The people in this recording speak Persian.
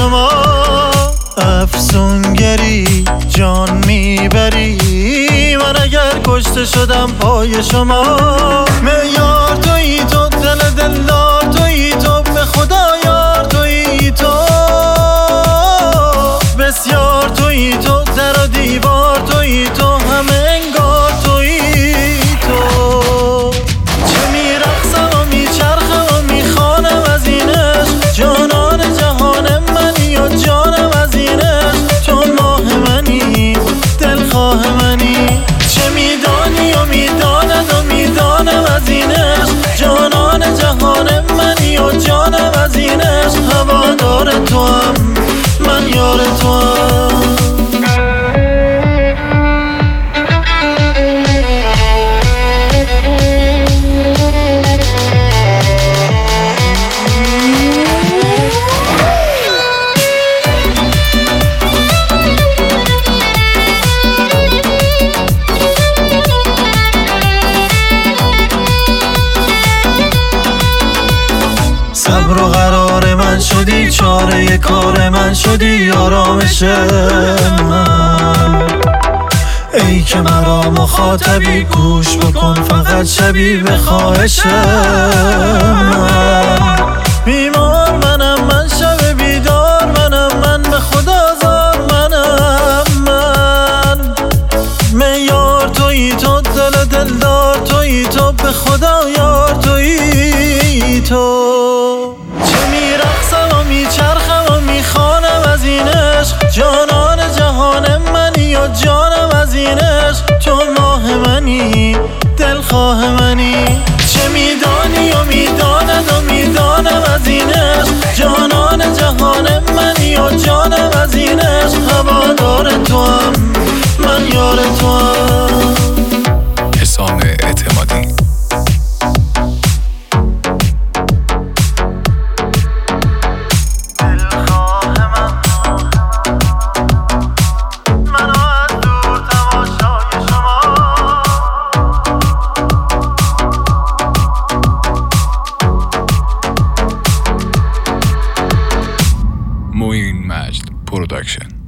شما. افسونگری جان میبری، من اگر کشته شدم پای شما. معیار تویی تو، دل دلدار تویی تو، به خدا یار تویی تو. بسیار تویی تو، در و دیوار تویی تو، همه انگار تویی تو. چه میرقصم و میچرخم و میخوانم از این عشق، جانان جهان منی و جانم از این عشق. تو ماه منی، دلخواه منی، چه میدانی و میداند و میدانم از این عشق، جانان جهان منی و جانم از این عشق. هوادار تو هم، من یار تو هم. صبر و قرار من شدی، چاره کار من شدی، آرامش من. ای که مرا مخاطبی، گوش بکن فقط شبی به خواهش من. بیمار منم من، شب بیدار منم من، به خدا زار منم من. معیار تویی تو، دل دلدار تویی تو، به خدا یار تویی تو. چه میرقصم و میچرخم و میخوانم از این عشق، جانان جهان منی و جانم از این عشق. تو ماه منی، دلخواه منی، چه میدانی و میداند و میدانم از این عشق، جانان جهان منی و جانم از این عشق. هوادار تو هم، من یار تو هم. حسام اعتمادی. موین مجد پروداکشن.